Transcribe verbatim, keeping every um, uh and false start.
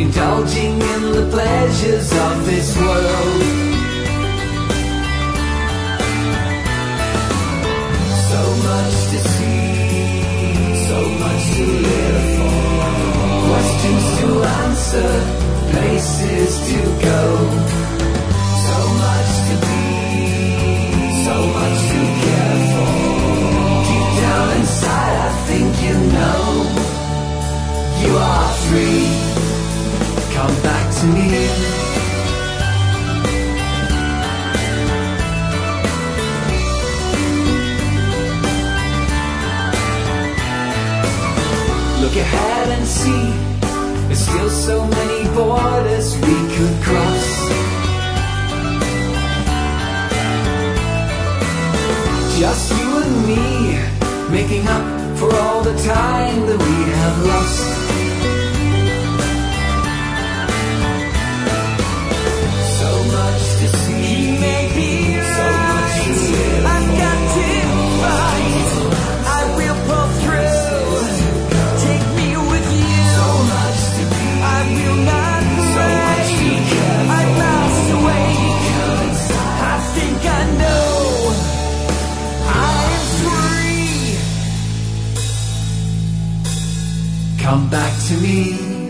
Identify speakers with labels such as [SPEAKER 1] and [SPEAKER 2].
[SPEAKER 1] indulging in the pleasures of this world. So much to see, so much to live for, questions to answer, places to go. So much to be, so much to care for. Deep down inside I think you know you are free. Come back to me. Look ahead and see, there's still so many borders we could cross. Just you and me, making up for all the time that we have lost. So much to see, he may be so right. Much to live. I've got to fight, I will pull through. Take me with you. So much to be, I will not so much to care. I lost away. I think I know I am free. Come back to me.